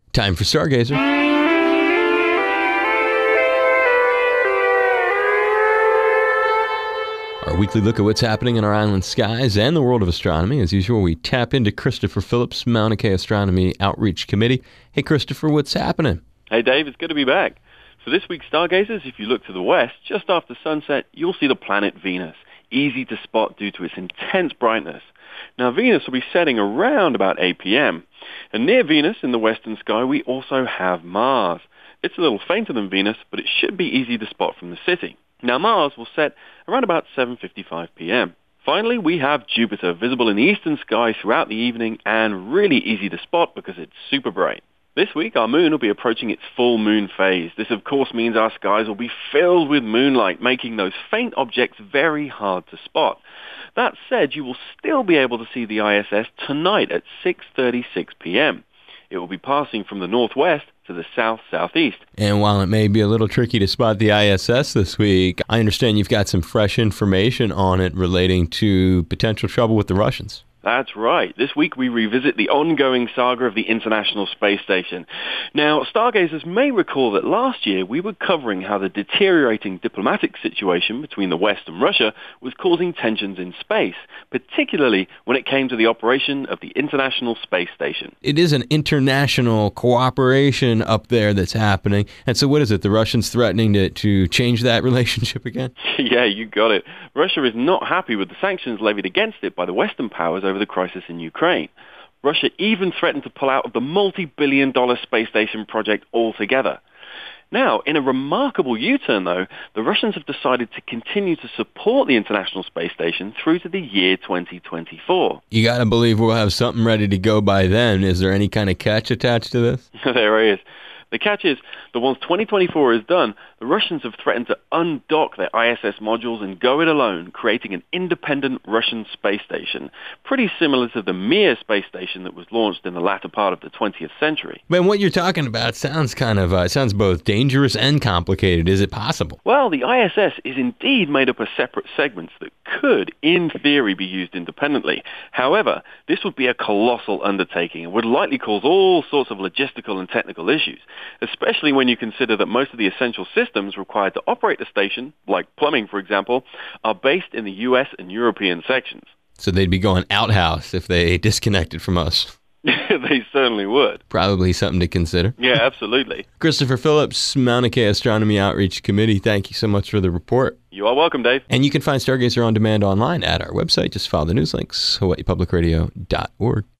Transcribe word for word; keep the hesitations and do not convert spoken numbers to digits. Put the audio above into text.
Time for Stargazer. Our weekly look at what's happening in our island skies and the world of astronomy. As usual, we tap into Christopher Phillips, Mauna Kea Astronomy Outreach Committee. Hey, Christopher, what's happening? Hey, Dave, it's good to be back. For this week's Stargazers, if you look to the west, just after sunset, you'll see the planet Venus, easy to spot due to its intense brightness. Now, Venus will be setting around about eight p.m. And near Venus in the western sky, we also have Mars. It's a little fainter than Venus, but it should be easy to spot from the city. Now, Mars will set around about seven fifty-five p.m. Finally, we have Jupiter, visible in the eastern sky throughout the evening and really easy to spot because it's super bright. This week, our moon will be approaching its full moon phase. This, of course, means our skies will be filled with moonlight, making those faint objects very hard to spot. That said, you will still be able to see the I S S tonight at six thirty-six p.m. It will be passing from the northwest to the south-southeast. And while it may be a little tricky to spot the I S S this week, I understand you've got some fresh information on it relating to potential trouble with the Russians. That's right. This week we revisit the ongoing saga of the International Space Station. Now, stargazers may recall that last year we were covering how the deteriorating diplomatic situation between the West and Russia was causing tensions in space, particularly when it came to the operation of the International Space Station. It is an international cooperation up there that's happening. And so what is it? The Russians threatening to, to change that relationship again? Yeah, you got it. Russia is not happy with the sanctions levied against it by the Western powers over the crisis in Ukraine. Russia even threatened to pull out of the multi-billion dollar space station project altogether. Now, in a remarkable U-turn, though, the Russians have decided to continue to support the International Space Station through to the year twenty twenty-four. You got to believe we'll have something ready to go by then. Is there any kind of catch attached to this? There is. The catch is that once twenty twenty-four is done, the Russians have threatened to undock their I S S modules and go it alone, creating an independent Russian space station, pretty similar to the Mir space station that was launched in the latter part of the twentieth century. Man, what you're talking about sounds kind of, uh, sounds both dangerous and complicated. Is it possible? Well, the I S S is indeed made up of separate segments that could, in theory, be used independently. However, this would be a colossal undertaking and would likely cause all sorts of logistical and technical issues, especially when you consider that most of the essential systems required to operate the station, like plumbing, for example, are based in the U S and European sections. So they'd be going outhouse if they disconnected from us. They certainly would. Probably something to consider. Yeah, absolutely. Christopher Phillips, Mauna Kea Astronomy Outreach Committee, thank you so much for the report. You are welcome, Dave. And you can find Stargazer on demand online at our website. Just follow the news links, hawaii public radio dot org.